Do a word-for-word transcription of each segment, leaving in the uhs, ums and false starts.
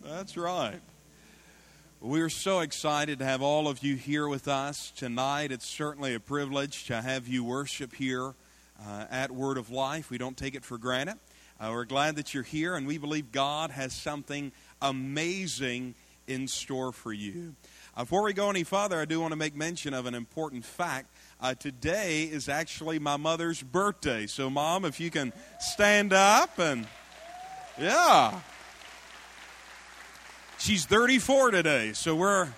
That's right. We're so excited to have all of you here with us tonight. It's certainly a privilege to have you worship here uh, at Word of Life. We don't take it for granted. Uh, we're glad that you're here, and we believe God has something amazing in store for you. Uh, before we go any further, I do want to make mention of an important fact. Uh, today is actually my mother's birthday. So, Mom, if you can stand up and, yeah. She's thirty-four today, so we're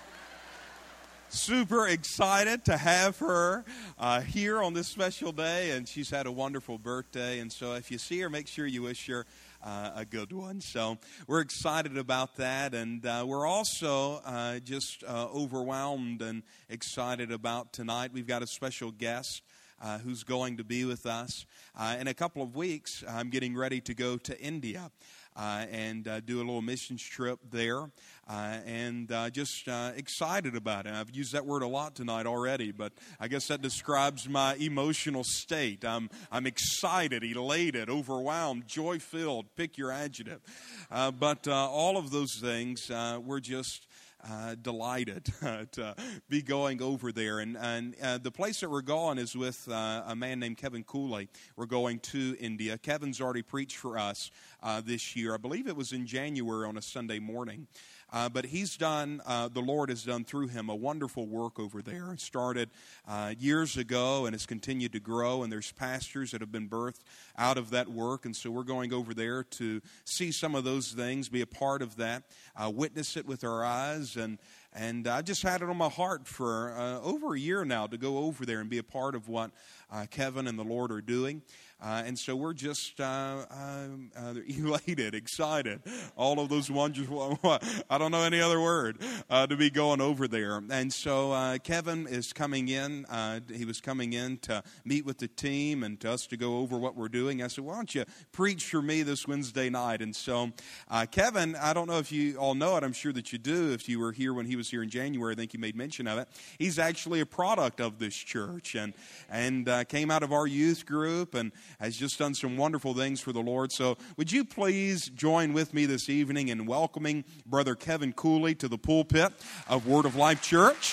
super excited to have her uh, here on this special day, and she's had a wonderful birthday, and so if you see her, make sure you wish her uh, a good one. So we're excited about that, and uh, we're also uh, just uh, overwhelmed and excited about tonight. We've got a special guest uh, who's going to be with us. Uh, in a couple of weeks, I'm getting ready to go to India. Uh, and uh, do a little missions trip there, uh, and uh, just uh, excited about it. I've used that word a lot tonight already, but I guess that describes my emotional state. I'm I'm excited, elated, overwhelmed, joy-filled, pick your adjective. Uh, but uh, all of those things, uh, we're just Uh, delighted to be going over there. And, and uh, the place that we're going is with uh, a man named Kevin Cooley. We're going to India. Kevin's already preached for us uh, this year. I believe it was in January on a Sunday morning. Uh, but he's done, uh, the Lord has done through him a wonderful work over there. It started uh, years ago and has continued to grow, and there's pastors that have been birthed out of that work. And so we're going over there to see some of those things, be a part of that, uh, witness it with our eyes. And and I just had it on my heart for uh, over a year now to go over there and be a part of what uh, Kevin and the Lord are doing. Uh, and so we're just uh, uh, uh, elated, excited, all of those wonderful, I don't know any other word, uh, to be going over there. And so uh, Kevin is coming in. Uh, he was coming in to meet with the team and to us to go over what we're doing. I said, why don't you preach for me this Wednesday night? And so uh, Kevin, I don't know if you all know it. I'm sure that you do. If you were here when he was here in January, I think you made mention of it. He's actually a product of this church and, and uh, came out of our youth group and has just done some wonderful things for the Lord. So would you please join with me this evening in welcoming Brother Kevin Cooley to the pulpit of Word of Life Church.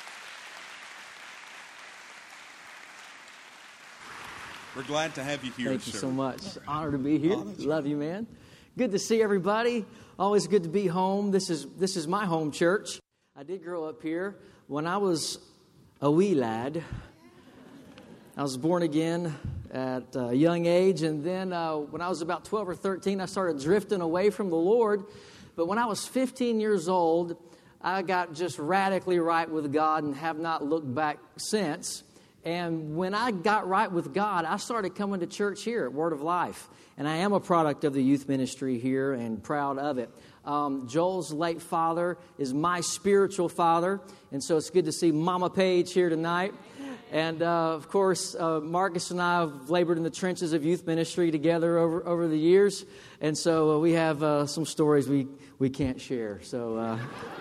We're glad to have you here, Thank sir. you so much. Honored to be here. Love you, man. Good to see everybody. Always good to be home. This is this is my home church. I did grow up here. When I was a wee lad, I was born again at a young age, and then uh, when I was about twelve or thirteen, I started drifting away from the Lord. But when I was fifteen years old, I got just radically right with God and have not looked back since. And when I got right with God, I started coming to church here at Word of Life. And I am a product of the youth ministry here and proud of it. Um, Joel's late father is my spiritual father, and so it's good to see Mama Paige here tonight. And, uh, of course, uh, Marcus and I have labored in the trenches of youth ministry together over, over the years. And so uh, we have uh, some stories we, we can't share, so uh,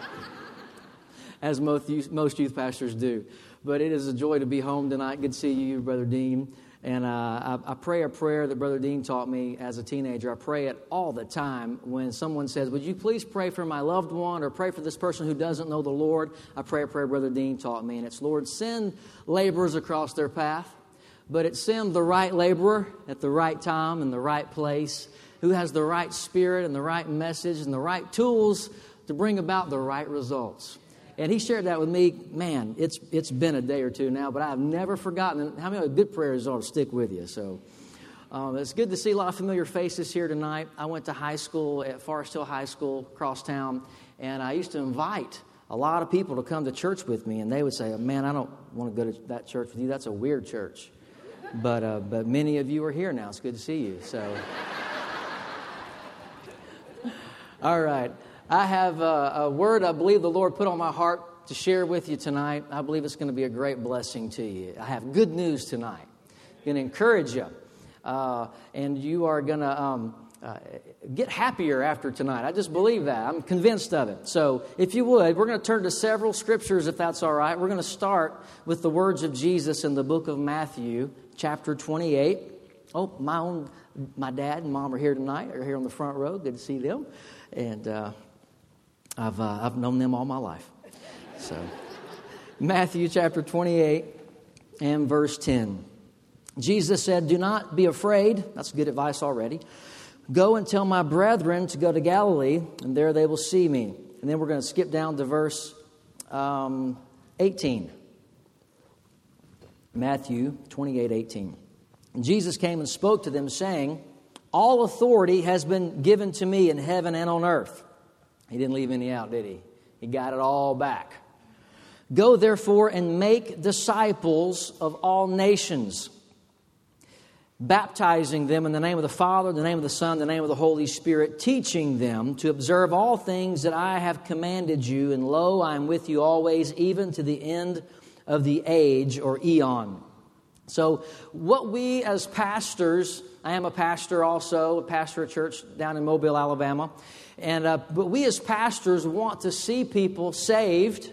as most youth, most youth pastors do. But it is a joy to be home tonight. Good to see you, Brother Dean. And uh, I, I pray a prayer that Brother Dean taught me as a teenager. I pray it all the time when someone says, would you please pray for my loved one or pray for this person who doesn't know the Lord? I pray a prayer Brother Dean taught me, and it's, Lord, send laborers across their path, but it's send the right laborer at the right time in the right place who has the right spirit and the right message and the right tools to bring about the right results. And he shared that with me. Man, it's it's been a day or two now, but I have never forgotten. How many good prayers ought to stick with you? So um, it's good to see a lot of familiar faces here tonight. I went to high school at Forest Hill High School, across town, and I used to invite a lot of people to come to church with me, and they would say, man, I don't want to go to that church with you. That's a weird church. But uh, but many of you are here now. It's good to see you. So, all right. I have a, a word I believe the Lord put on my heart to share with you tonight. I believe it's going to be a great blessing to you. I have good news tonight. I'm going to encourage you. Uh, and you are going to um, uh, get happier after tonight. I just believe that. I'm convinced of it. So if you would, we're going to turn to several scriptures, if that's all right. We're going to start with the words of Jesus in the book of Matthew, chapter twenty-eight. Oh, my own, my dad and mom are here tonight. They're here on the front row. Good to see them. And uh, I've uh, I've known them all my life. So, Matthew chapter twenty-eight and verse ten. Jesus said, "Do not be afraid." That's good advice already. "Go and tell my brethren to go to Galilee, and there they will see me." And then we're going to skip down to verse um, eighteen. Matthew twenty-eight, eighteen. And Jesus came and spoke to them, saying, "All authority has been given to me in heaven and on earth." He didn't leave any out, did he? He got it all back. "Go therefore and make disciples of all nations, baptizing them in the name of the Father, the name of the Son, the name of the Holy Spirit, teaching them to observe all things that I have commanded you. And lo, I am with you always, even to the end of the age," or eon. So what we as pastors, I am a pastor also, a pastor at church down in Mobile, Alabama. And uh, but we as pastors want to see people saved,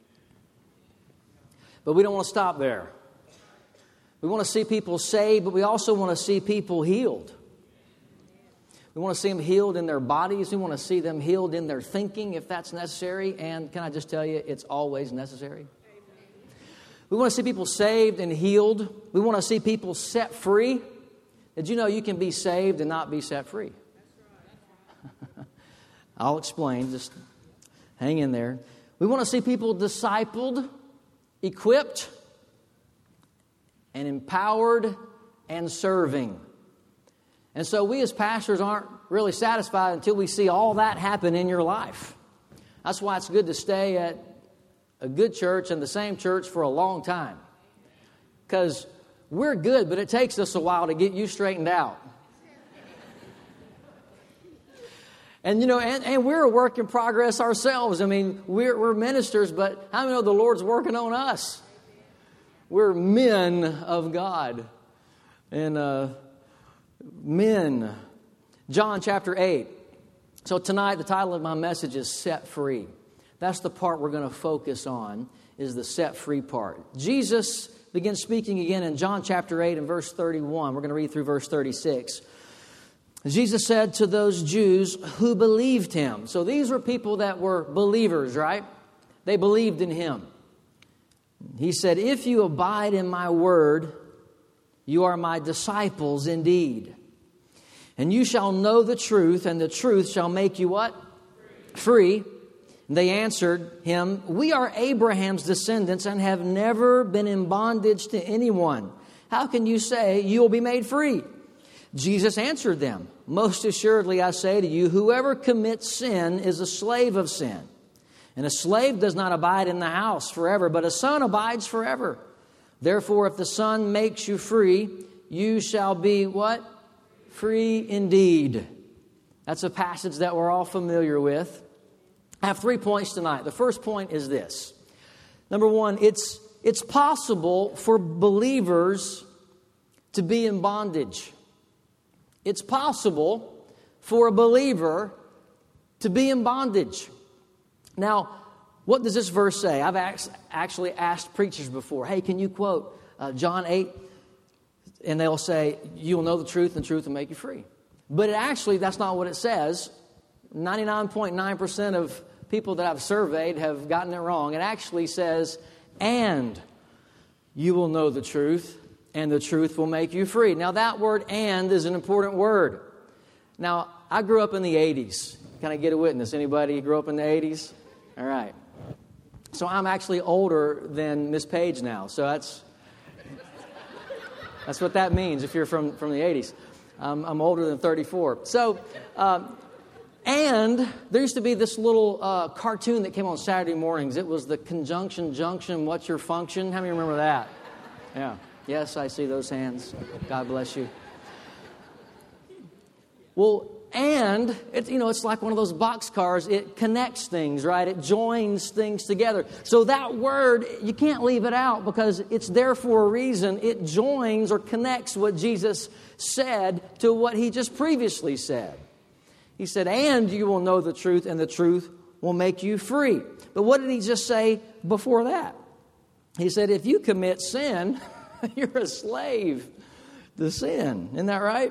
but we don't want to stop there. We want to see people saved, but we also want to see people healed. We want to see them healed in their bodies. We want to see them healed in their thinking, if that's necessary. And can I just tell you, it's always necessary. We want to see people saved and healed. We want to see people set free. Did you know you can be saved and not be set free? I'll explain. Just hang in there. We want to see people discipled, equipped, and empowered and serving. And so we as pastors aren't really satisfied until we see all that happen in your life. That's why it's good to stay at a good church and the same church for a long time. Because we're good, but it takes us a while to get you straightened out. And, you know, and, and we're a work in progress ourselves. I mean, we're, we're ministers, but how many know the Lord's working on us? We're men of God. And uh, men. John chapter eight. So tonight, the title of my message is Set Free. That's the part we're going to focus on, is the set free part. Jesus begins speaking again in John chapter eight and verse thirty-one. We're going to read through verse thirty-six. Jesus said to those Jews who believed him. So these were people that were believers, right? They believed in him. He said, "If you abide in my word, you are my disciples indeed. And you shall know the truth, and the truth shall make you" what? Free. And they answered him, "We are Abraham's descendants and have never been in bondage to anyone. How can you say you will be made free?" Jesus answered them, "Most assuredly I say to you, whoever commits sin is a slave of sin. And a slave does not abide in the house forever, but a son abides forever. Therefore, if the Son makes you free, you shall be" what? Free indeed. That's a passage that we're all familiar with. I have three points tonight. The first point is this. Number one, it's it's possible for believers to be in bondage. It's possible for a believer to be in bondage. Now, what does this verse say? I've actually asked preachers before, "Hey, can you quote uh, John eight?" And they'll say, "You will know the truth, and the truth will make you free." But it actually, that's not what it says. ninety-nine point nine percent of people that I've surveyed have gotten it wrong. It actually says, "And you will know the truth, and the truth will make you free." Now, that word "and" is an important word. Now, I grew up in the eighties. Can I get a witness? Anybody grew up in the eighties? All right. So I'm actually older than Miss Page now. So that's that's what that means if you're from, from the eighties. Um, I'm older than thirty-four. So, um, and there used to be this little uh, cartoon that came on Saturday mornings. It was the Conjunction Junction, What's Your Function? How many remember that? Yeah. Yes, I see those hands. God bless you. Well, and it's, you know, it's like one of those boxcars. It connects things, right? It joins things together. So that word, you can't leave it out because it's there for a reason. It joins or connects what Jesus said to what he just previously said. He said, "And you will know the truth, and the truth will make you free." But what did he just say before that? He said, if you commit sin, you're a slave to sin. Isn't that right?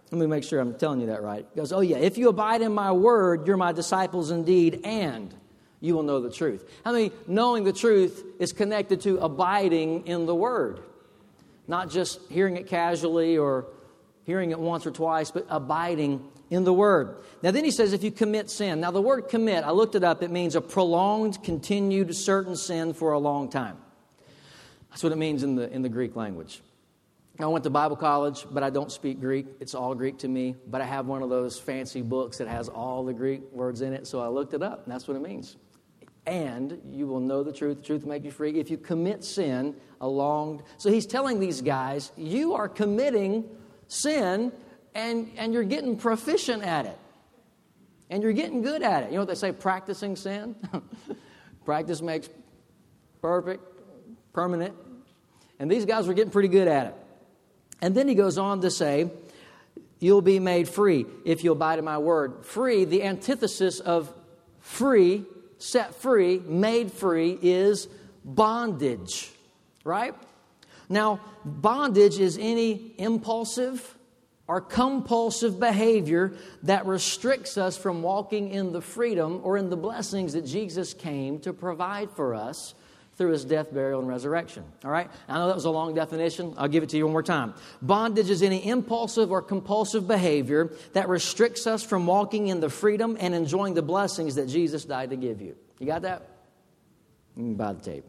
Let me make sure I'm telling you that right. He goes, oh yeah, if you abide in my word, you're my disciples indeed, and you will know the truth. I mean, knowing the truth is connected to abiding in the word. Not just hearing it casually or hearing it once or twice, but abiding in the word. Now then he says, if you commit sin. Now the word commit, I looked it up, it means a prolonged, continued, certain sin for a long time. That's what it means in the in the Greek language. I went to Bible college, but I don't speak Greek. It's all Greek to me. But I have one of those fancy books that has all the Greek words in it, so I looked it up, and that's what it means. And you will know the truth. The truth will make you free. If you commit sin along... So he's telling these guys, you are committing sin, and, and you're getting proficient at it. And you're getting good at it. You know what they say, practicing sin? Practice makes perfect, permanent. And these guys were getting pretty good at it. And then he goes on to say, you'll be made free if you abide in my word. Free, the antithesis of free, set free, made free, is bondage, right? Now, bondage is any impulsive or compulsive behavior that restricts us from walking in the freedom or in the blessings that Jesus came to provide for us through his death, burial, and resurrection. All right? I know that was a long definition. I'll give it to you one more time. Bondage is any impulsive or compulsive behavior that restricts us from walking in the freedom and enjoying the blessings that Jesus died to give you. You got that? You can buy the tape.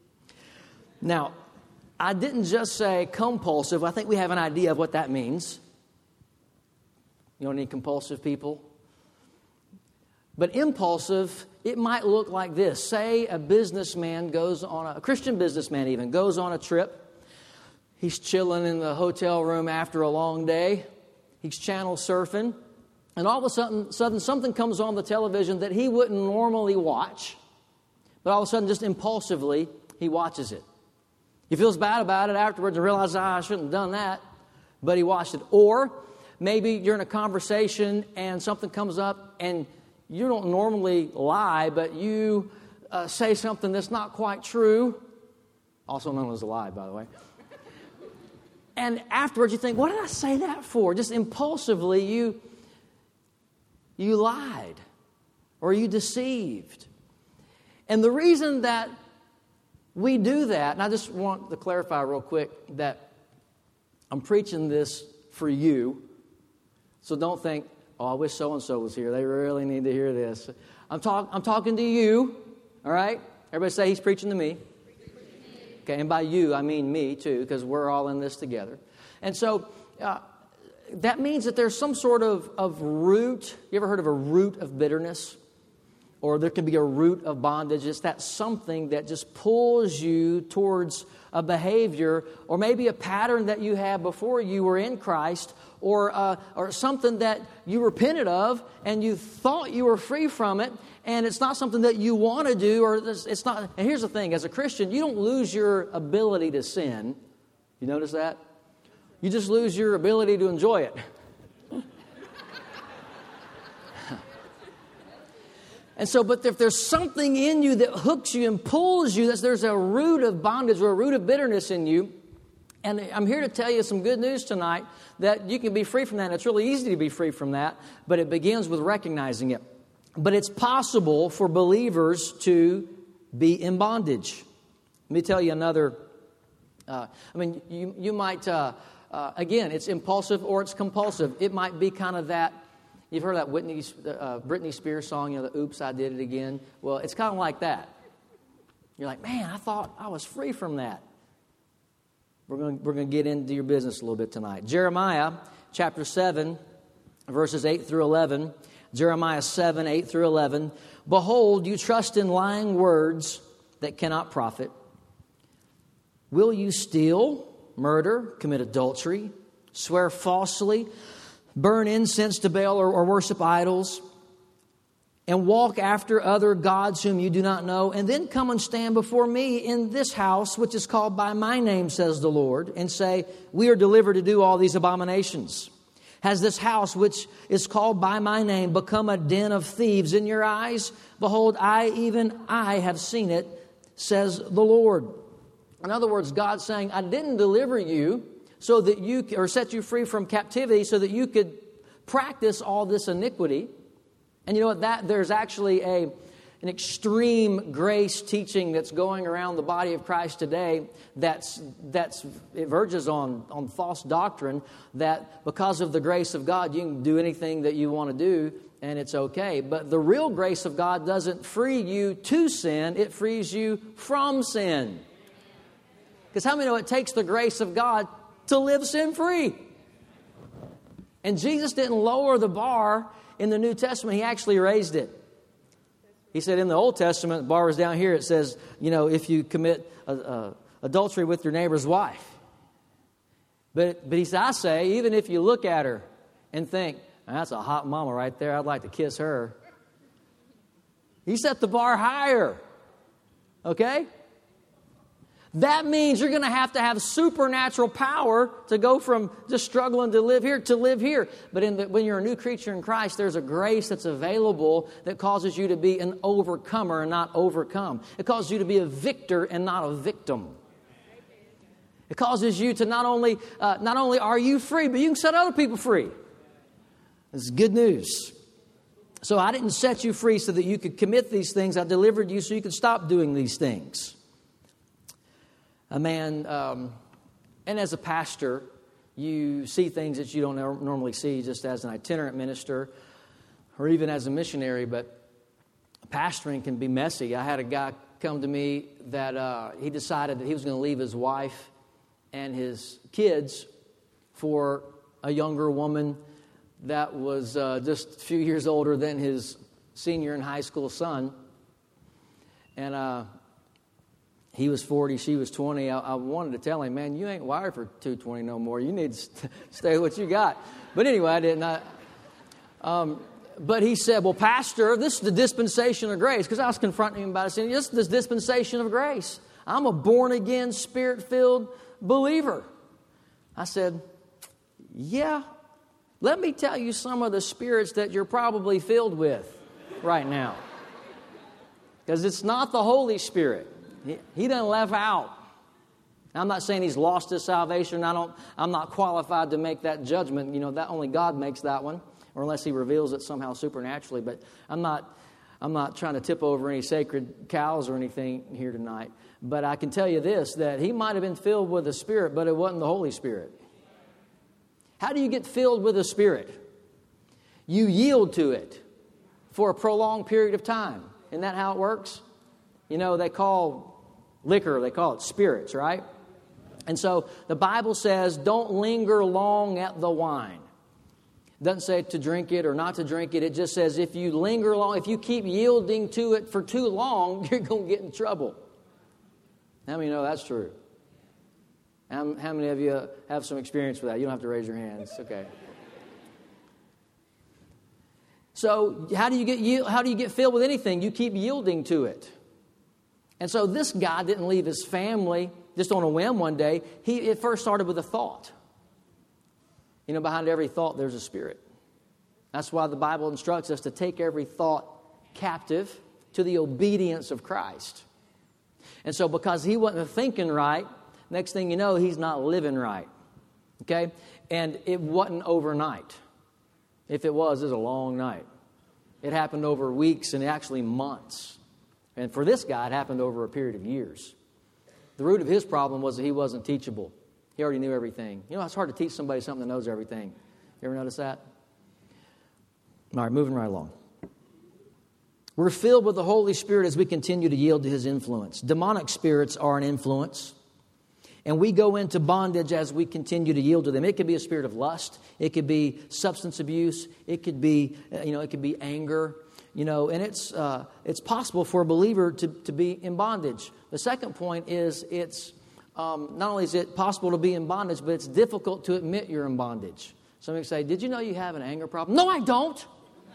Now, I didn't just say compulsive. I think we have an idea of what that means. You don't need compulsive people. But impulsive, it might look like this. Say a businessman goes on a, a Christian businessman even, goes on a trip. He's chilling in the hotel room after a long day. He's channel surfing. And all of a sudden, sudden something comes on the television that he wouldn't normally watch. But all of a sudden, just impulsively, he watches it. He feels bad about it afterwards and realizes, ah, I shouldn't have done that. But he watched it. Or maybe you're in a conversation and something comes up and you don't normally lie, but you uh, say something that's not quite true, also known as a lie, by the way. And afterwards you think, what did I say that for? Just impulsively you, you lied or you deceived. And the reason that we do that, and I just want to clarify real quick that I'm preaching this for you, so don't think, oh, I wish so-and-so was here. They really need to hear this. I'm, talk, I'm talking to you, all right? Everybody say he's preaching to me. Okay, and by you, I mean me too, because we're all in this together. And so uh, that means that there's some sort of, of root. You ever heard of a root of bitterness? Or there can be a root of bondage. It's that something that just pulls you towards a behavior or maybe a pattern that you had before you were in Christ, or uh, or something that you repented of and you thought you were free from it, and it's not something that you want to do, or it's not. And here's the thing, as a Christian, you don't lose your ability to sin. You notice that? You just lose your ability to enjoy it. And so, but if there's something in you that hooks you and pulls you, that there's a root of bondage or a root of bitterness in you, and I'm here to tell you some good news tonight that you can be free from that. And it's really easy to be free from that, but it begins with recognizing it. But it's possible for believers to be in bondage. Let me tell you another, uh, I mean, you, you might, uh, uh, again, it's impulsive or it's compulsive. It might be kind of that. You've heard that Whitney, uh, Britney Spears song, you know, the Oops, I Did It Again. Well, it's kind of like that. You're like, man, I thought I was free from that. We're going we're going to get into your business a little bit tonight. Jeremiah chapter seven, verses eight through eleven. Jeremiah seven, eight through eleven. Behold, you trust in lying words that cannot profit. Will you steal, murder, commit adultery, swear falsely, burn incense to Baal or, or worship idols, and walk after other gods whom you do not know, and then come and stand before me in this house, which is called by my name, says the Lord, and say, we are delivered to do all these abominations? Has this house, which is called by my name, become a den of thieves in your eyes? Behold, I, even I, have seen it, says the Lord. In other words, God's saying, I didn't deliver you so that you, or set you free from captivity so that you could practice all this iniquity. And you know what? That there's actually a an extreme grace teaching that's going around the body of Christ today that's that's it verges on, on false doctrine that because of the grace of God you can do anything that you want to do and it's okay. But the real grace of God doesn't free you to sin, it frees you from sin. Because how many know it takes the grace of God to live sin-free? And Jesus didn't lower the bar in the New Testament, He actually raised it. He said in the Old Testament, the bar was down here, it says, you know, if you commit a, a, adultery with your neighbor's wife. But, but he said, I say, even if you look at her and think, that's a hot mama right there, I'd like to kiss her. He set the bar higher. Okay? That means you're going to have to have supernatural power to go from just struggling to live here to live here. But in the, when you're a new creature in Christ, there's a grace that's available that causes you to be an overcomer and not overcome. It causes you to be a victor and not a victim. It causes you to not only, uh, not only are you free, but you can set other people free. This is good news. So I didn't set you free so that you could commit these things. I delivered you so you could stop doing these things. A man, um, and as a pastor, you see things that you don't normally see just as an itinerant minister or even as a missionary, but pastoring can be messy. I had a guy come to me that uh, he decided that he was going to leave his wife and his kids for a younger woman that was uh, just a few years older than his senior in high school son. And uh he was forty, she was twenty. I, I wanted to tell him, man, you ain't wired for two twenty no more. You need to st- stay what you got. But anyway, I didn't. I, um, but he said, well, Pastor, this is the dispensation of grace. Because I was confronting him about it, saying, this is the dispensation of grace. I'm a born-again, Spirit-filled believer. I said, yeah, let me tell you some of the spirits that you're probably filled with right now. Because it's not the Holy Spirit. He, he doesn't left out. I'm not saying he's lost his salvation. I don't. I'm not qualified to make that judgment. You know, that only God makes that one, or unless He reveals it somehow supernaturally. But I'm not. I'm not trying to tip over any sacred cows or anything here tonight. But I can tell you this: that he might have been filled with the Spirit, but it wasn't the Holy Spirit. How do you get filled with the Spirit? You yield to it for a prolonged period of time. Isn't that how it works? You know, they call liquor, they call it spirits, right? And so the Bible says, don't linger long at the wine. It doesn't say to drink it or not to drink it. It just says if you linger long, if you keep yielding to it for too long, you're going to get in trouble. How many know that's true? How, how many of you have some experience with that? You don't have to raise your hands. Okay. So how do you get how do you get filled with anything? You keep yielding to it. And so this guy didn't leave his family just on a whim one day. He it first started with a thought. You know, behind every thought there's a spirit. That's why the Bible instructs us to take every thought captive to the obedience of Christ. And so because he wasn't thinking right, next thing you know, he's not living right. Okay? And it wasn't overnight. If it was, it was a long night. It happened over weeks and actually months. And for this guy, it happened over a period of years. The root of his problem was that he wasn't teachable. He already knew everything. You know, it's hard to teach somebody something that knows everything. You ever notice that? All right, moving right along. We're filled with the Holy Spirit as we continue to yield to His influence. Demonic spirits are an influence. And we go into bondage as we continue to yield to them. It could be a spirit of lust. It could be substance abuse. It could be, you know, it could be anger. You know, and it's uh, it's possible for a believer to, to be in bondage. The second point is it's um, not only is it possible to be in bondage, but it's difficult to admit you're in bondage. Somebody say, did you know you have an anger problem? No, I don't.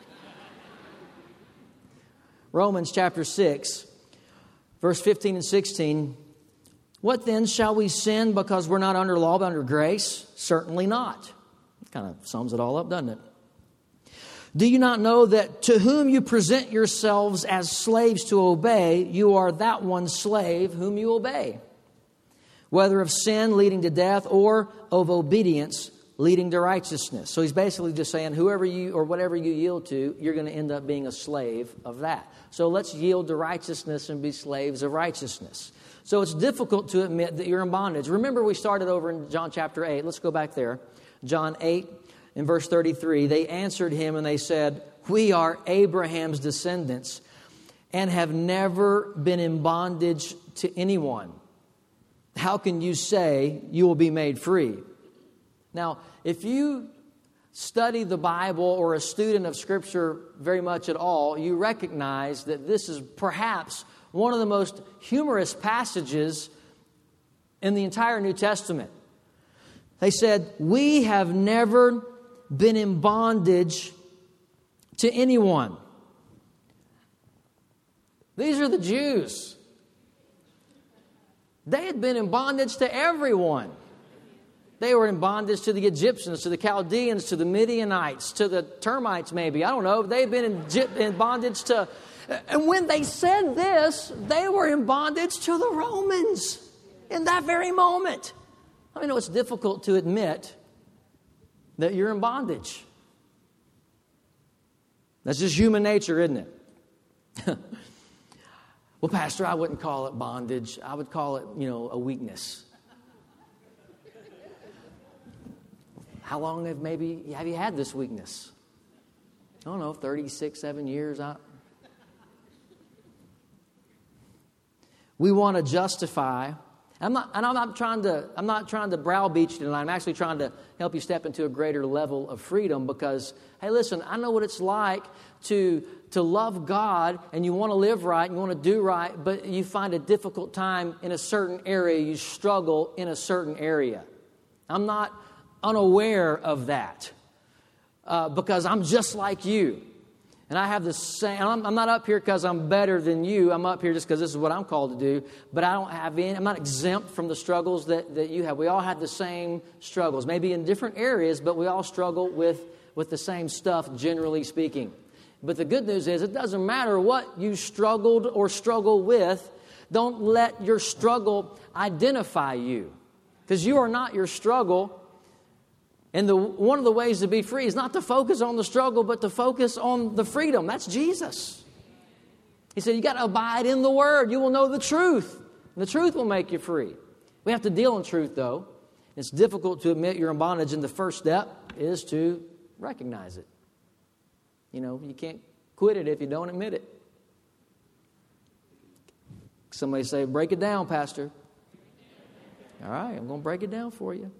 Romans chapter six, verse fifteen and sixteen. What then, shall we sin because we're not under law but under grace? Certainly not. It kind of sums it all up, doesn't it? Do you not know that to whom you present yourselves as slaves to obey, you are that one slave whom you obey, whether of sin leading to death or of obedience leading to righteousness. So he's basically just saying whoever you or whatever you yield to, you're going to end up being a slave of that. So let's yield to righteousness and be slaves of righteousness. So it's difficult to admit that you're in bondage. Remember, we started over in John chapter eight. Let's go back there. John eight in verse thirty-three. They answered him and they said, "We are Abraham's descendants and have never been in bondage to anyone. How can you say you will be made free?" Now, if you study the Bible or a student of Scripture very much at all, you recognize that this is perhaps one of the most humorous passages in the entire New Testament. They said, "We have never been in bondage to anyone." These are the Jews. They had been in bondage to everyone. They were in bondage to the Egyptians, to the Chaldeans, to the Midianites, to the termites maybe. I don't know. They had been in, in bondage to... And when they said this, they were in bondage to the Romans in that very moment. I mean, it's difficult to admit that you're in bondage. That's just human nature, isn't it? Well, Pastor, I wouldn't call it bondage. I would call it, you know, a weakness. How long have maybe have you had this weakness? I don't know, thirty-six, seven years. I... We want to justify. I'm not, and I'm not trying to. I'm not trying to browbeat you tonight. I'm actually trying to help you step into a greater level of freedom. Because, hey, listen, I know what it's like to to love God and you want to live right and you want to do right, but you find a difficult time in a certain area. You struggle in a certain area. I'm not unaware of that uh, because I'm just like you. And I have the same, I'm, I'm not up here because I'm better than you. I'm up here just because this is what I'm called to do. But I don't have any, I'm not exempt from the struggles that, that you have. We all have the same struggles, maybe in different areas, but we all struggle with, with the same stuff, generally speaking. But the good news is it doesn't matter what you struggled or struggle with. Don't let your struggle identify you, because you are not your struggle. And the, one of the ways to be free is not to focus on the struggle, but to focus on the freedom. That's Jesus. He said, you got to abide in the Word. You will know the truth. And the truth will make you free. We have to deal in truth, though. It's difficult to admit you're in bondage, and the first step is to recognize it. You know, you can't quit it if you don't admit it. Somebody say, break it down, Pastor. All right, I'm going to break it down for you.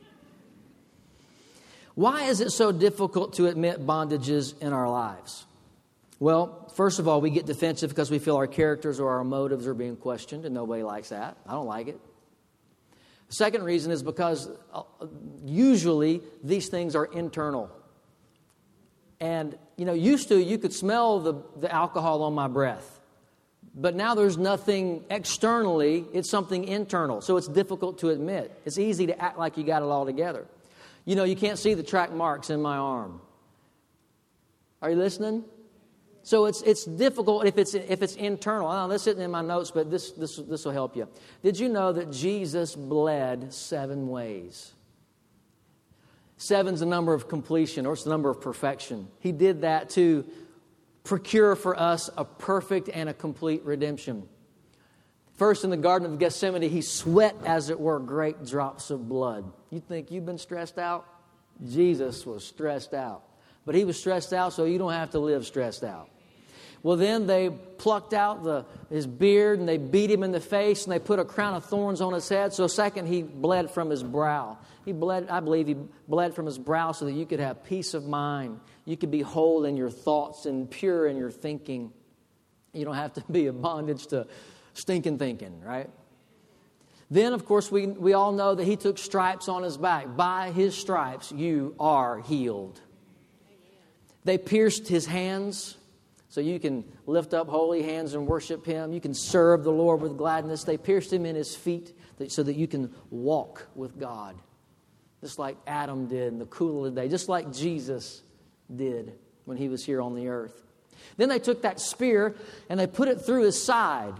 Why is it so difficult to admit bondages in our lives? Well, first of all, we get defensive because we feel our characters or our motives are being questioned, and nobody likes that. I don't like it. The second reason is because usually these things are internal. And, you know, used to you could smell the, the alcohol on my breath. But now there's nothing externally. It's something internal. So it's difficult to admit. It's easy to act like you got it all together. You know, you can't see the track marks in my arm. Are you listening? So it's it's difficult if it's if it's internal. I know this isn't in my notes, but this this this will help you. Did you know that Jesus bled seven ways? Seven's the number of completion, or it's the number of perfection. He did that to procure for us a perfect and a complete redemption. First, in the Garden of Gethsemane, he sweat, as it were, great drops of blood. You think you've been stressed out? Jesus was stressed out. But he was stressed out so you don't have to live stressed out. Well, then they plucked out the, his beard and they beat him in the face and they put a crown of thorns on his head. So second, he bled from his brow. He bled, I believe he bled from his brow so that you could have peace of mind. You could be whole in your thoughts and pure in your thinking. You don't have to be in bondage to stinking thinking, right? Then, of course, we, we all know that he took stripes on his back. By his stripes, you are healed. They pierced his hands so you can lift up holy hands and worship him. You can serve the Lord with gladness. They pierced him in his feet so that you can walk with God, just like Adam did in the cool of the day, just like Jesus did when he was here on the earth. Then they took that spear and they put it through his side.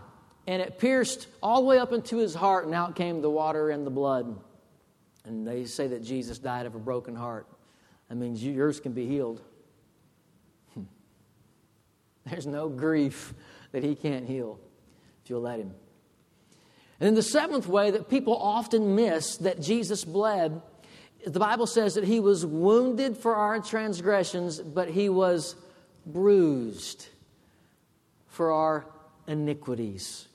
and it pierced all the way up into his heart, and out came the water and the blood. And they say that Jesus died of a broken heart. That means yours can be healed. There's no grief that he can't heal if you'll let him. And then the seventh way that people often miss that Jesus bled, the Bible says that he was wounded for our transgressions, but he was bruised for our iniquities.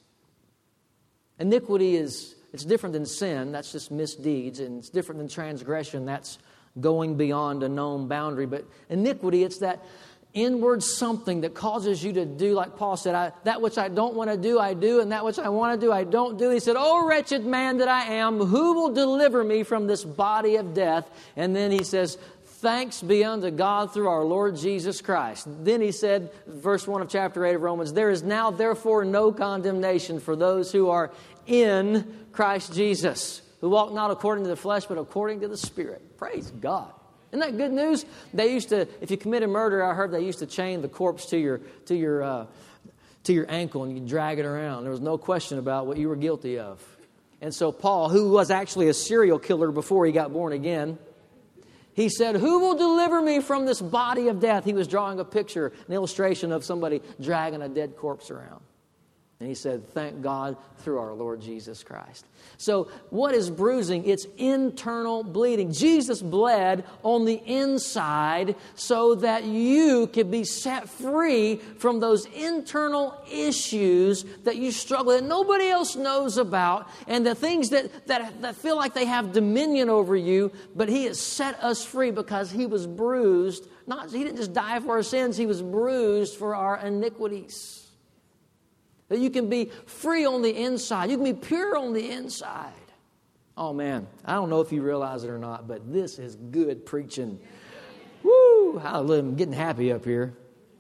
Iniquity is, it's different than sin. That's just misdeeds. And it's different than transgression. That's going beyond a known boundary. But iniquity, it's that inward something that causes you to do, like Paul said, I, that which I don't want to do, I do, and that which I want to do, I don't do. He said, "Oh, wretched man that I am, who will deliver me from this body of death?" And then he says, "Thanks be unto God through our Lord Jesus Christ." Then he said, verse one of chapter eight of Romans, "There is now therefore no condemnation for those who are in Christ Jesus, who walk not according to the flesh, but according to the Spirit." Praise God. Isn't that good news? They used to, if you committed murder, I heard they used to chain the corpse to your to your uh, to your ankle and you drag it around. There was no question about what you were guilty of. And so Paul, who was actually a serial killer before he got born again, he said, "Who will deliver me from this body of death?" He was drawing a picture, an illustration of somebody dragging a dead corpse around. And he said, "Thank God through our Lord Jesus Christ." So what is bruising? It's internal bleeding. Jesus bled on the inside so that you could be set free from those internal issues that you struggle with, that nobody else knows about, and the things that, that, that feel like they have dominion over you. But He has set us free because He was bruised. Not, He didn't just die for our sins. He was bruised for our iniquities. That you can be free on the inside. You can be pure on the inside. Oh, man. I don't know if you realize it or not, but this is good preaching. Woo! Hallelujah. I'm getting happy up here.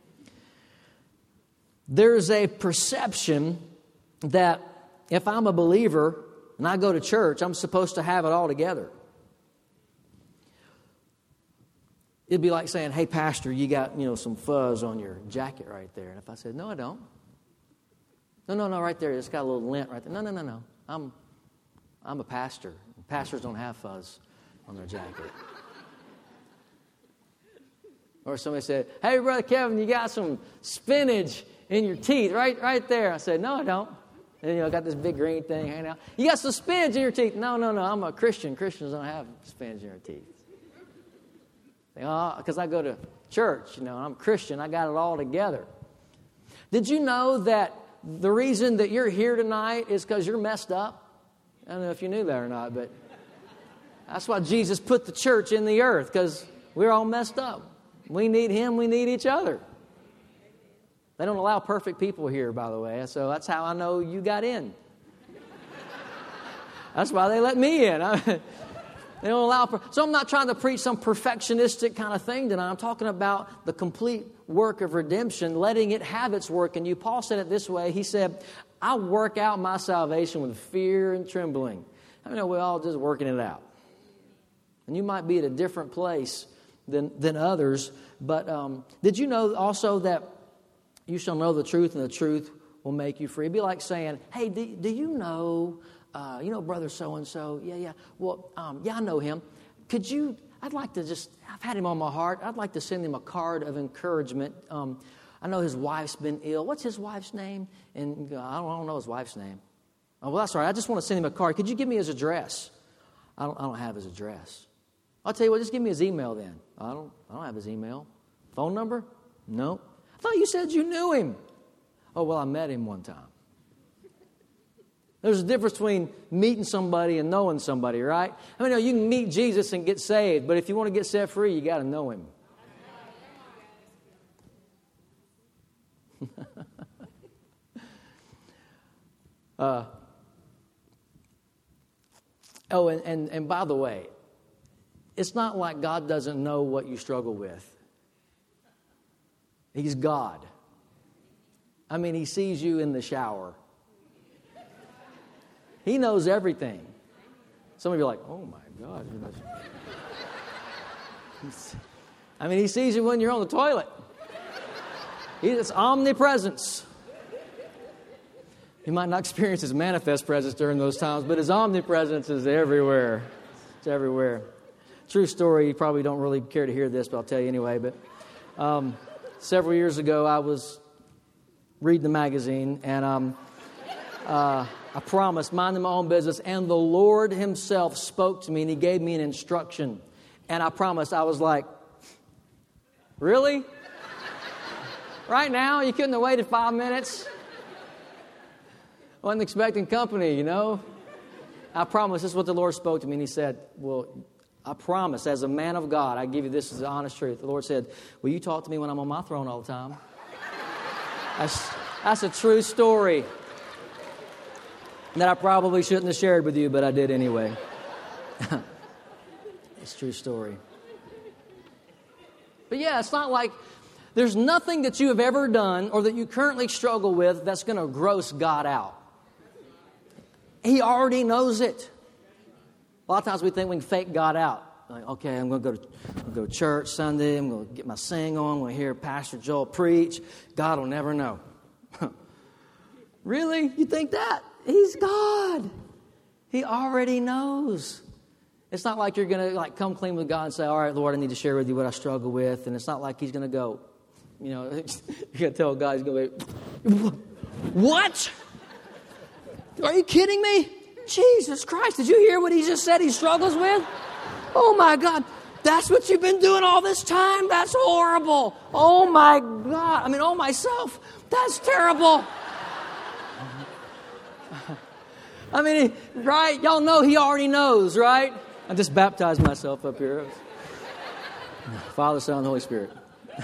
There's a perception that if I'm a believer and I go to church, I'm supposed to have it all together. It'd be like saying, "Hey, pastor, you got, you know, some fuzz on your jacket right there." And if I said, "No, I don't." No, no, no, right there. It's got a little lint right there. No, no, no, no. I'm I'm a pastor. Pastors don't have fuzz on their jacket. Or somebody said, "Hey, Brother Kevin, you got some spinach in your teeth right right there." I said, "No, I don't." And, you know, I got this big green thing hanging out. "You got some spinach in your teeth." "No, no, no. I'm a Christian. Christians don't have spinach in their teeth." Because I go to church, you know, and I'm a Christian. I got it all together. Did you know that the reason that you're here tonight is because you're messed up? I don't know if you knew that or not, but that's why Jesus put the church in the earth, because we're all messed up. We need Him. We need each other. They don't allow perfect people here, by the way, so that's how I know you got in. That's why they let me in. They don't allow. Per- so I'm not trying to preach some perfectionistic kind of thing tonight. I'm talking about the complete work of redemption, letting it have its work in you. Paul said it this way. He said, "I work out my salvation with fear and trembling." I mean, we're all just working it out. And you might be at a different place than, than others. But um, did you know also that you shall know the truth, and the truth will make you free? It'd be like saying, "Hey, do, do you know... Uh, you know, brother so-and-so, yeah, yeah, well, um, yeah, I know him. Could you, I'd like to just, I've had him on my heart. I'd like to send him a card of encouragement. Um, I know his wife's been ill. What's his wife's name?" And uh, I, don't, I don't know his wife's name. "Oh, well, that's all right. I just want to send him a card. Could you give me his address?" I don't, I don't have his address. "I'll tell you what, just give me his email then." I don't, I don't have his email. "Phone number?" "No." "I thought you said you knew him." "Oh, well, I met him one time." There's a difference between meeting somebody and knowing somebody, right? I mean, you can meet Jesus and get saved, but if you want to get set free, you got to know Him. uh, oh, and, and, and by the way, it's not like God doesn't know what you struggle with. He's God. I mean, He sees you in the shower. He knows everything. Some of you are like, "Oh my God." I mean, He sees you when you're on the toilet. He's omnipresence. You might not experience His manifest presence during those times, but His omnipresence is everywhere. It's everywhere. True story. You probably don't really care to hear this, but I'll tell you anyway. But um, several years ago, I was reading the magazine, and um, uh, I promised, minding my own business, and the Lord Himself spoke to me, and He gave me an instruction. And I promised, I was like, really? Right now? You couldn't have waited five minutes? Wasn't expecting company, you know? I promised, this is what the Lord spoke to me, and He said, well, I promise, as a man of God, I give you this as the honest truth. The Lord said, will you talk to me when I'm on my throne all the time? That's, that's a true story that I probably shouldn't have shared with you, but I did anyway. It's a true story. But yeah, it's not like there's nothing that you have ever done or that you currently struggle with that's going to gross God out. He already knows it. A lot of times we think we can fake God out. Like, okay, I'm going to go to, go to church Sunday. I'm going to get my sing on. I'm going to hear Pastor Joel preach. God will never know. Really? You think that? He's God. He already knows. It's not like you're going to like come clean with God and say, all right, Lord, I need to share with you what I struggle with. And it's not like He's going to go, you know, you're going to tell God, He's going to be, what? Are you kidding me? Jesus Christ, did you hear what he just said he struggles with? Oh my God, that's what you've been doing all this time? That's horrible. Oh my God, I mean, oh myself, that's terrible. I mean, right? Y'all know He already knows, right? I just baptized myself up here. Father, Son, and Holy Spirit.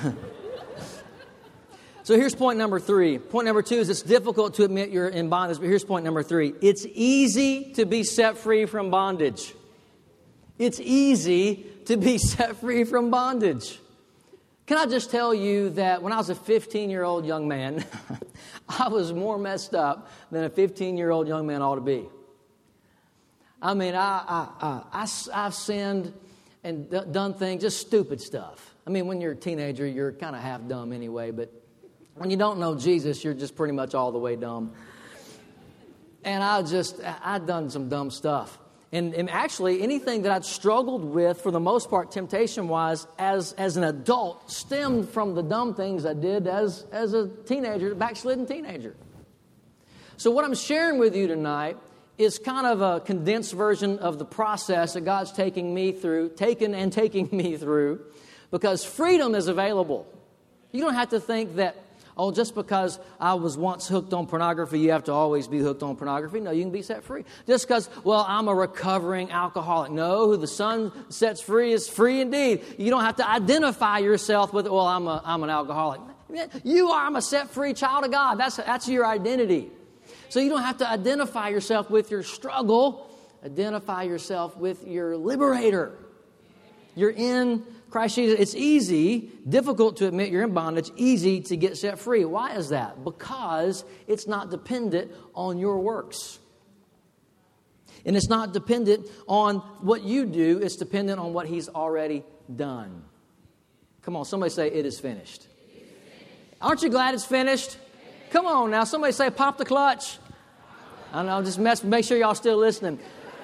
So here's point number three. Point number two is it's difficult to admit you're in bondage, but here's point number three. It's easy to be set free from bondage. It's easy to be set free from bondage. Can I just tell you that when I was a fifteen-year-old young man, I was more messed up than a fifteen-year-old young man ought to be. I mean, I, I, I, I, I've sinned and d- done things, just stupid stuff. I mean, when you're a teenager, you're kind of half dumb anyway, but when you don't know Jesus, you're just pretty much all the way dumb. And I just, I'd done some dumb stuff. And, and actually, anything that I'd struggled with, for the most part, temptation-wise, as, as an adult, stemmed from the dumb things I did as, as a teenager, backslidden teenager. So what I'm sharing with you tonight is kind of a condensed version of the process that God's taking me through, taken and taking me through, because freedom is available. You don't have to think that, oh, just because I was once hooked on pornography, you have to always be hooked on pornography. No, you can be set free. Just because, well, I'm a recovering alcoholic. No, who the Son sets free is free indeed. You don't have to identify yourself with, well, I'm a, I'm an alcoholic. You are, I'm a set-free child of God. That's, that's your identity. So you don't have to identify yourself with your struggle. Identify yourself with your liberator. You're in Christ Jesus. It's easy, difficult to admit you're in bondage, easy to get set free. Why is that? Because it's not dependent on your works. And it's not dependent on what you do. It's dependent on what He's already done. Come on, somebody say, it is finished. It is finished. Aren't you glad it's finished? Come on now, somebody say, pop the clutch. I don't know, just mess, make sure y'all still listening.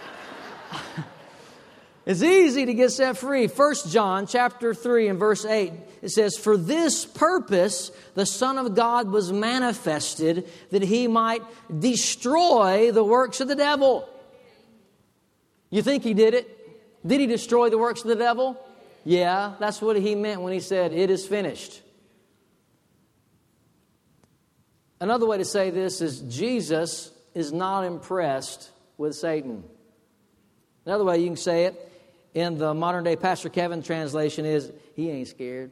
It's easy to get set free. First John chapter three and verse eight, it says, for this purpose the Son of God was manifested, that He might destroy the works of the devil. You think He did it? Did He destroy the works of the devil? Yeah, that's what He meant when He said, it is finished. Another way to say this is Jesus is not impressed with Satan. Another way you can say it in the modern day Pastor Kevin translation is, he ain't scared.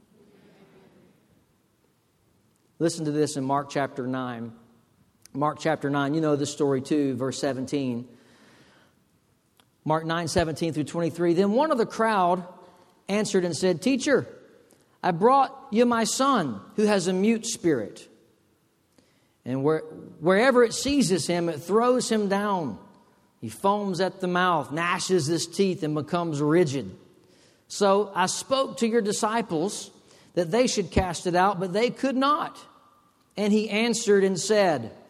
Listen to this in Mark chapter nine. Mark chapter nine, you know this story too, verse seventeen. Mark nine, seventeen through twenty-three. Then one of the crowd answered and said, Teacher, I brought you my son who has a mute spirit. And where, wherever it seizes him, it throws him down. He foams at the mouth, gnashes his teeth, and becomes rigid. So I spoke to your disciples that they should cast it out, but they could not. And He answered and said,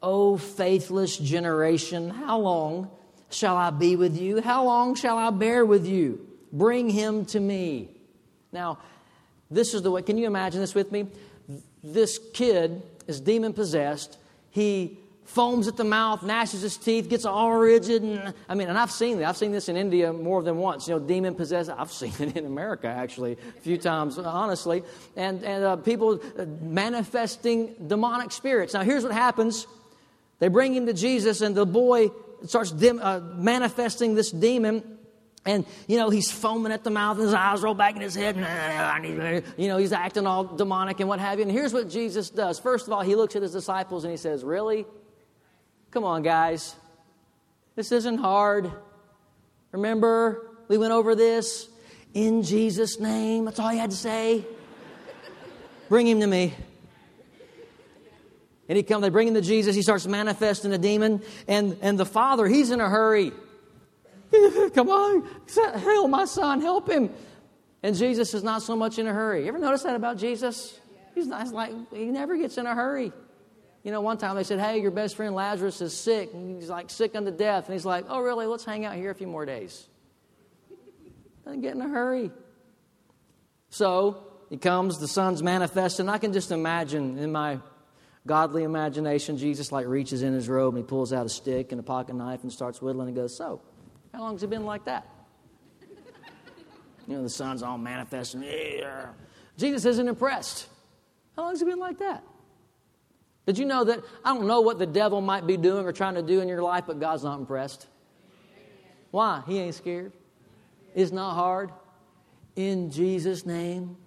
O faithless generation, how long shall I be with you? How long shall I bear with you? Bring him to me. Now, this is the way, can you imagine this with me? This kid is demon-possessed. He foams at the mouth, gnashes his teeth, gets all rigid. And, I mean, and I've seen that. I've seen this in India more than once. You know, demon-possessed. I've seen it in America, actually, a few times, honestly. And, and uh, people manifesting demonic spirits. Now, here's what happens. They bring him to Jesus, and the boy starts dim, uh, manifesting this demon. And, you know, he's foaming at the mouth, and his eyes roll back in his head. You know, he's acting all demonic and what have you. And here's what Jesus does. First of all, he looks at his disciples, and he says, really? Come on, guys. This isn't hard. Remember, we went over this. In Jesus' name. That's all he had to say. Bring him to me. And he comes, they bring him to Jesus. He starts manifesting a demon. And, and the father, he's in a hurry. Come on. Hail my son. Help him. And Jesus is not so much in a hurry. You ever notice that about Jesus? He's not, he's like, he never gets in a hurry. You know, one time they said, hey, your best friend Lazarus is sick. And he's like sick unto death. And he's like, oh, really? Let's hang out here a few more days. Doesn't get in a hurry. So he comes, the son's manifesting. I can just imagine in my godly imagination, Jesus like reaches in his robe and he pulls out a stick and a pocket knife and starts whittling and goes, so, how long has it been like that? You know, the son's all manifesting. Jesus isn't impressed. How long has it been like that? Did you know that, I don't know what the devil might be doing or trying to do in your life, but God's not impressed? Why? He ain't scared. It's not hard. In Jesus' name.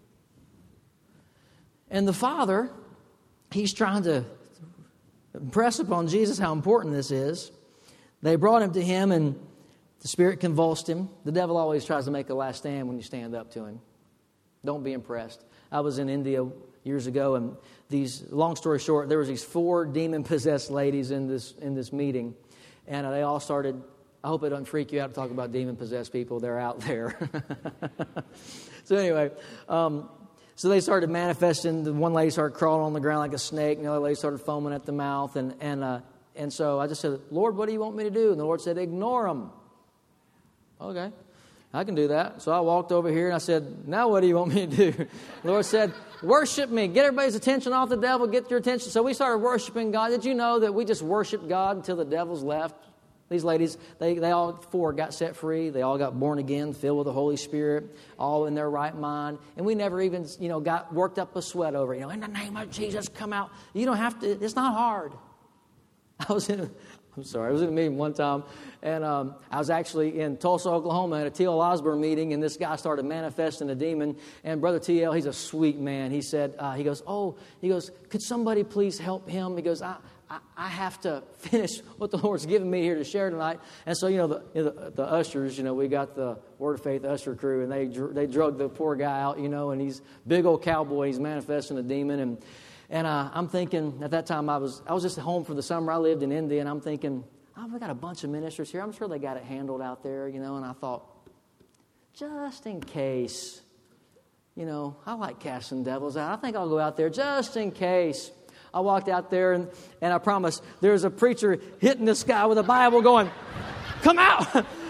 And the Father, he's trying to impress upon Jesus how important this is. They brought him to him and the Spirit convulsed him. The devil always tries to make a last stand when you stand up to him. Don't be impressed. I was in India years ago, and these, long story short, there was these four demon-possessed ladies in this in this meeting, and they all started, I hope it doesn't freak you out to talk about demon-possessed people. They're out there. So anyway, um, so they started manifesting. The one lady started crawling on the ground like a snake, and the other lady started foaming at the mouth, and and uh, and so I just said, Lord, what do you want me to do? And the Lord said, ignore them. Okay. I can do that. So I walked over here and I said, now what do you want me to do? The Lord said, worship me. Get everybody's attention off the devil. Get your attention. So we started worshiping God. Did you know that we just worshiped God until the devil's left? These ladies, they, they all four got set free. They all got born again, filled with the Holy Spirit, all in their right mind. And we never even, you know, got worked up a sweat over it. You know, in the name of Jesus, come out. You don't have to. It's not hard. I was in, I'm sorry, I was in a meeting one time, and um, I was actually in Tulsa, Oklahoma at a T L Osborne meeting, and this guy started manifesting a demon. And Brother T L, he's a sweet man. He said, uh, he goes, oh, he goes, could somebody please help him? He goes, I, I, I have to finish what the Lord's given me here to share tonight. And so, you know, the, the, the ushers, you know, we got the Word of Faith usher crew, and they they drug the poor guy out, you know, and he's big old cowboy. He's manifesting a demon, and And uh, I'm thinking, at that time, I was I was just home for the summer. I lived in India, and I'm thinking, oh, we got a bunch of ministers here. I'm sure they got it handled out there, you know. And I thought, just in case, you know, I like casting devils out. I think I'll go out there just in case. I walked out there, and, and I promise, there's a preacher hitting this guy with a Bible going, come out.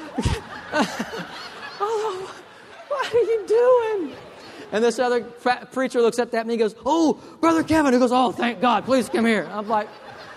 Oh, what are you doing? And this other preacher looks at that and he goes, oh, Brother Kevin. He goes, oh, thank God. Please come here. I'm like,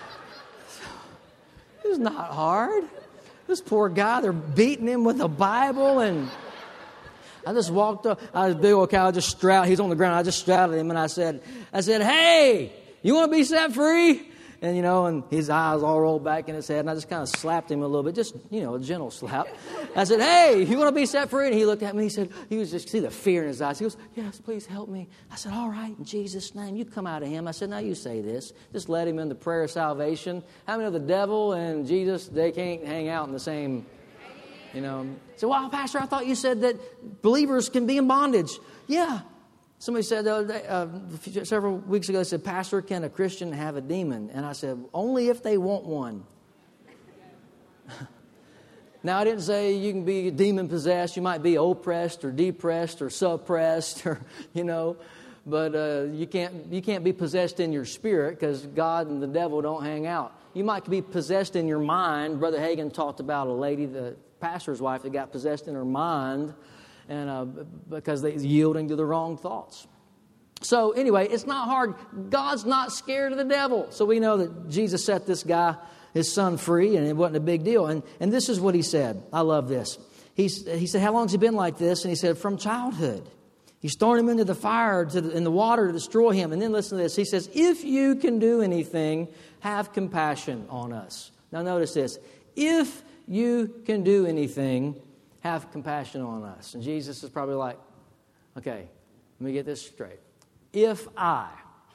this is not hard. This poor guy, they're beating him with a Bible. And I just walked up. I was a big old cow. I just straddled. He's on the ground. I just straddled him. And I said, I said, hey, you want to be set free? And, you know, and his eyes all rolled back in his head. And I just kind of slapped him a little bit, just, you know, a gentle slap. I said, hey, you want to be set free? And he looked at me. He said, he was just, see the fear in his eyes. He goes, yes, please help me. I said, all right, in Jesus' name, you come out of him. I said, now you say this. Just let him in the prayer of salvation. How many of the devil and Jesus, they can't hang out in the same, you know. So, well, Pastor, I thought you said that believers can be in bondage. Yeah. Somebody said the other day, uh, several weeks ago, they said, Pastor, can a Christian have a demon? And I said, only if they want one. Now, I didn't say you can be demon-possessed. You might be oppressed or depressed or suppressed or, you know. but uh, you can't you can't be possessed in your spirit because God and the devil don't hang out. You might be possessed in your mind. Brother Hagin talked about a lady, the pastor's wife, that got possessed in her mind, and uh, because they yielding to the wrong thoughts. So anyway, it's not hard. God's not scared of the devil. So we know that Jesus set this guy, his son, free, and it wasn't a big deal. And and this is what he said. I love this. He's, he said, how long has he been like this? And he said, from childhood. He's thrown him into the fire, to the, in the water to destroy him. And then listen to this. He says, if you can do anything, have compassion on us. Now notice this. If you can do anything, have compassion on us. And Jesus is probably like, okay, let me get this straight. If I,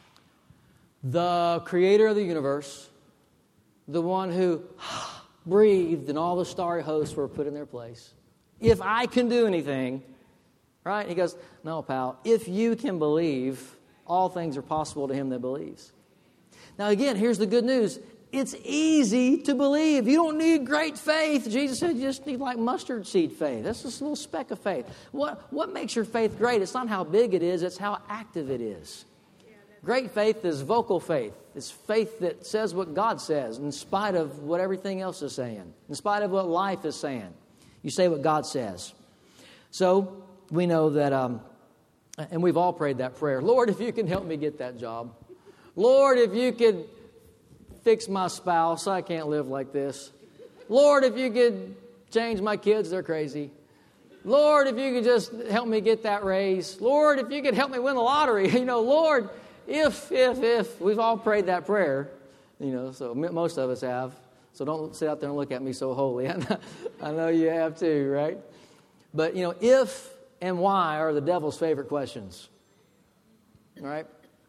the creator of the universe, the one who breathed and all the starry hosts were put in their place, if I can do anything, right? He goes, no, pal, if you can believe, all things are possible to him that believes. Now, again, here's the good news. It's easy to believe. You don't need great faith. Jesus said you just need like mustard seed faith. That's just a little speck of faith. What, what makes your faith great? It's not how big it is. It's how active it is. Great faith is vocal faith. It's faith that says what God says in spite of what everything else is saying, in spite of what life is saying. You say what God says. So we know that, um, and we've all prayed that prayer. Lord, if you can help me get that job. Lord, if you could fix my spouse, I can't live like this. Lord, if you could change my kids, they're crazy. Lord, if you could just help me get that raise. Lord, if you could help me win the lottery. You know, Lord, if, if, if. We've all prayed that prayer, you know, so most of us have. So don't sit out there and look at me so holy. I know, I know you have too, right? But, you know, if and why are the devil's favorite questions. All right?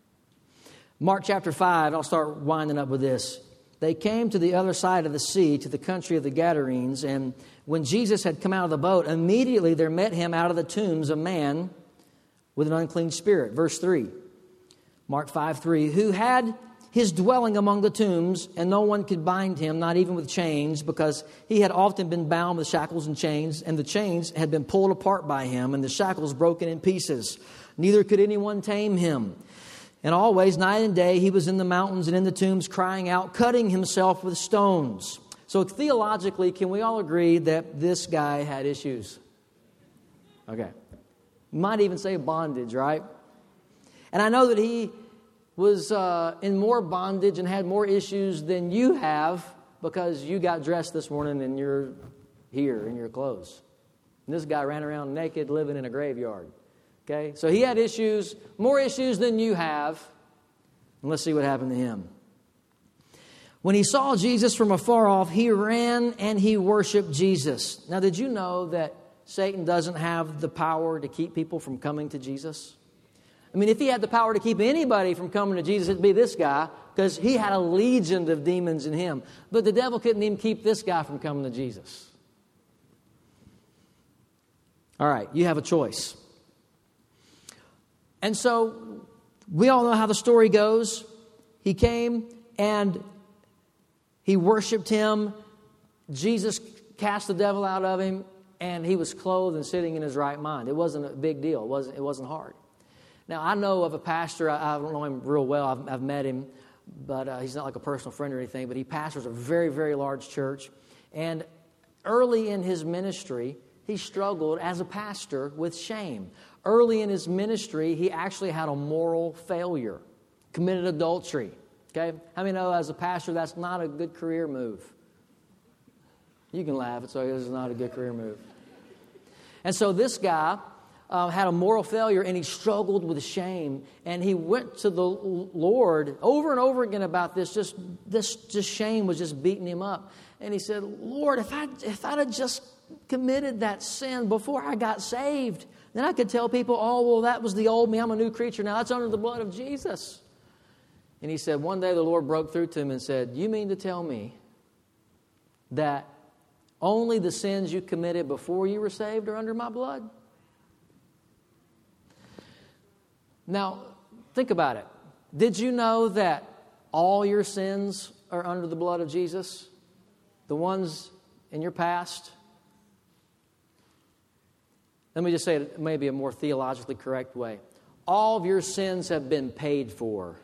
Mark chapter five, I'll start winding up with this. They came to the other side of the sea, to the country of the Gadarenes, and when Jesus had come out of the boat, immediately there met him out of the tombs a man with an unclean spirit. Verse three, Mark five three, who had his dwelling among the tombs, and no one could bind him, not even with chains, because he had often been bound with shackles and chains, and the chains had been pulled apart by him, and the shackles broken in pieces. Neither could anyone tame him. And always, night and day, he was in the mountains and in the tombs, crying out, cutting himself with stones. So theologically, can we all agree that this guy had issues? Okay. You might even say bondage, right? And I know that he was uh, in more bondage and had more issues than you have because you got dressed this morning and you're here in your clothes. And this guy ran around naked, living in a graveyard. Okay, so he had issues, more issues than you have. And let's see what happened to him. When he saw Jesus from afar off, he ran and he worshiped Jesus. Now, did you know that Satan doesn't have the power to keep people from coming to Jesus? I mean, if he had the power to keep anybody from coming to Jesus, it'd be this guy, because he had a legion of demons in him. But the devil couldn't even keep this guy from coming to Jesus. All right, you have a choice. And so we all know how the story goes. He came and he worshiped him. Jesus cast the devil out of him, and he was clothed and sitting in his right mind. It wasn't a big deal. It wasn't, it wasn't hard. Now, I know of a pastor. I, I don't know him real well. I've, I've met him, but uh, he's not like a personal friend or anything. But he pastors a very, very large church. And early in his ministry, he struggled as a pastor with shame. Early in his ministry, he actually had a moral failure, committed adultery. Okay? How many know as a pastor that's not a good career move? You can laugh. It's like this is not a good career move. And so this guy uh, had a moral failure, and he struggled with shame. And he went to the Lord over and over again about this. Just this, just shame was just beating him up. And he said, Lord, if I if I'd have just committed that sin before I got saved, then I could tell people, oh, well, that was the old me. I'm a new creature now. That's under the blood of Jesus. And he said, one day the Lord broke through to him and said, you mean to tell me that only the sins you committed before you were saved are under my blood? Now, think about it. Did you know that all your sins are under the blood of Jesus? The ones in your past? Let me just say it maybe a more theologically correct way. all of your sins have been paid for.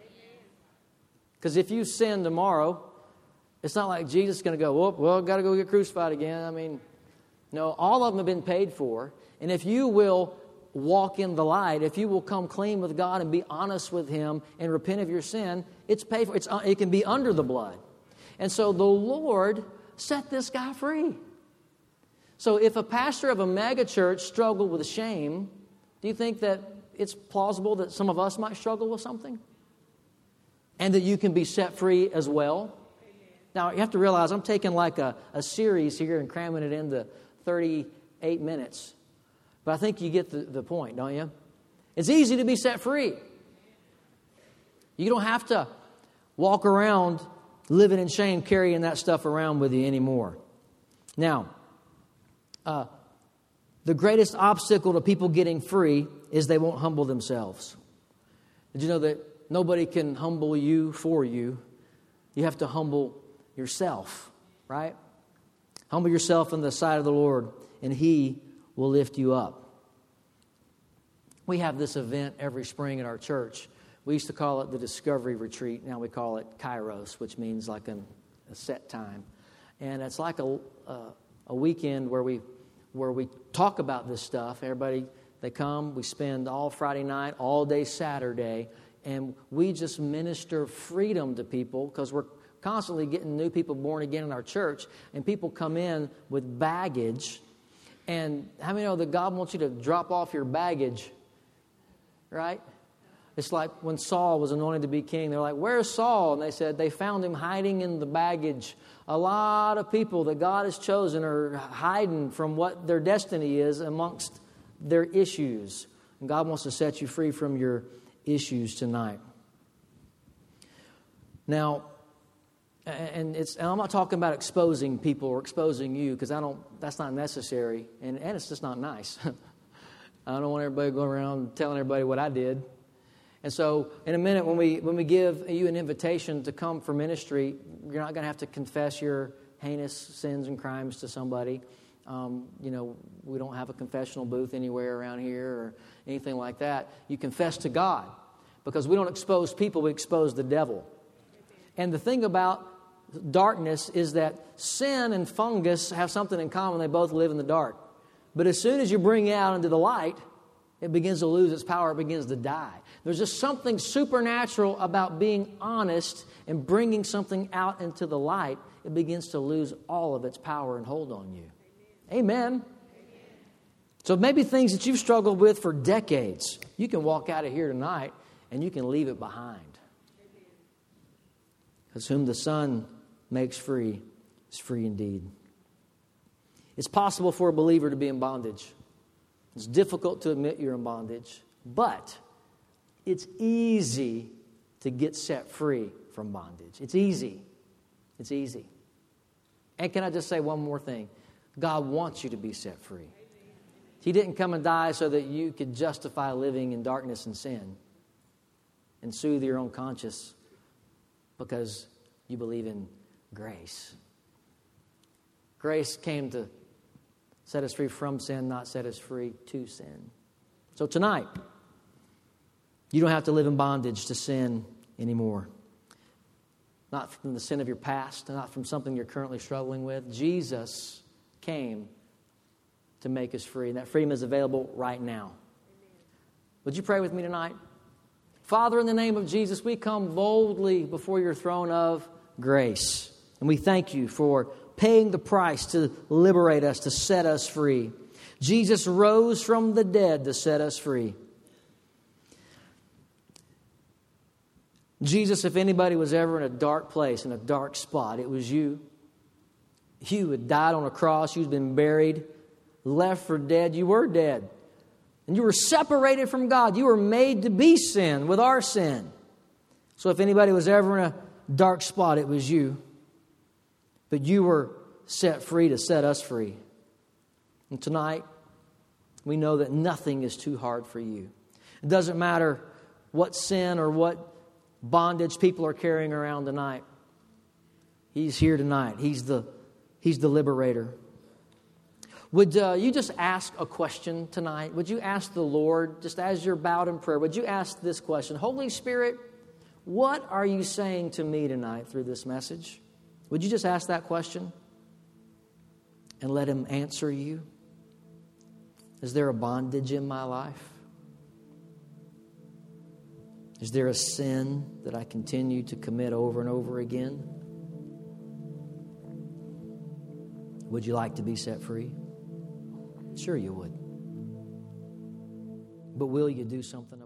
Because if you sin tomorrow, it's not like Jesus is going to go, well, well, I've got to go get crucified again. I mean, no, all of them have been paid for. And if you will walk in the light, if you will come clean with God and be honest with Him and repent of your sin, it's paid for. It's, it can be under the blood. And so the Lord set this guy free. So if a pastor of a mega church struggled with shame, do you think that it's plausible that some of us might struggle with something? And that you can be set free as well? Now, you have to realize I'm taking like a, a series here and cramming it into thirty-eight minutes. But I think you get the, the point, don't you? It's easy to be set free. You don't have to walk around living in shame, carrying that stuff around with you anymore. Now, uh, the greatest obstacle to people getting free is they won't humble themselves. Did you know that nobody can humble you for you? You have to humble yourself, right? Humble yourself in the sight of the Lord, and He will lift you up. We have this event every spring at our church. We used to call it the Discovery Retreat. Now we call it Kairos, which means like an, a set time. And it's like a, a, a weekend where we where we talk about this stuff. Everybody, they come. We spend all Friday night, all day Saturday, and we just minister freedom to people because we're constantly getting new people born again in our church, and people come in with baggage. And how many know that God wants you to drop off your baggage, right? It's like when Saul was anointed to be king. They're like, where's Saul? And they said they found him hiding in the baggage. A lot of people that God has chosen are hiding from what their destiny is amongst their issues. And God wants to set you free from your issues tonight. Now, and it's and I'm not talking about exposing people or exposing you, because I don't. That's not necessary, and, and it's just not nice. I don't want everybody going around telling everybody what I did. And so, in a minute, when we when we give you an invitation to come for ministry, you're not going to have to confess your heinous sins and crimes to somebody. Um, you know, we don't have a confessional booth anywhere around here or anything like that. You confess to God, because we don't expose people; we expose the devil. And the thing about darkness is that sin and fungus have something in common. They both live in the dark. But as soon as you bring it out into the light, it begins to lose its power. It begins to die. There's just something supernatural about being honest and bringing something out into the light. It begins to lose all of its power and hold on you. Amen. Amen. So maybe things that you've struggled with for decades, you can walk out of here tonight and you can leave it behind. Because whom the Son makes free is free indeed. It's possible for a believer to be in bondage. It's difficult to admit you're in bondage, but it's easy to get set free from bondage. It's easy. It's easy. And can I just say one more thing? God wants you to be set free. He didn't come and die so that you could justify living in darkness and sin and soothe your own conscience because you believe in grace. Grace came to set us free from sin, not set us free to sin. So tonight, you don't have to live in bondage to sin anymore. Not from the sin of your past, not from something you're currently struggling with. Jesus came to make us free, and that freedom is available right now. Would you pray with me tonight? Father, in the name of Jesus, we come boldly before your throne of grace. And we thank you for paying the price to liberate us, to set us free. Jesus rose from the dead to set us free. Jesus, if anybody was ever in a dark place, in a dark spot, it was you. You had died on a cross. You'd been buried, left for dead. You were dead. And you were separated from God. You were made to be sin with our sin. So if anybody was ever in a dark spot, it was you. But you were set free to set us free. And tonight, we know that nothing is too hard for you. It doesn't matter what sin or what bondage people are carrying around tonight. He's here tonight. He's the, he's the liberator. Would uh, you just ask a question tonight? Would you ask the Lord, just as you're bowed in prayer, would you ask this question? Holy Spirit, what are you saying to me tonight through this message? Would you just ask that question and let Him answer you? Is there a bondage in my life? Is there a sin that I continue to commit over and over again? Would you like to be set free? Sure you would. But will you do something?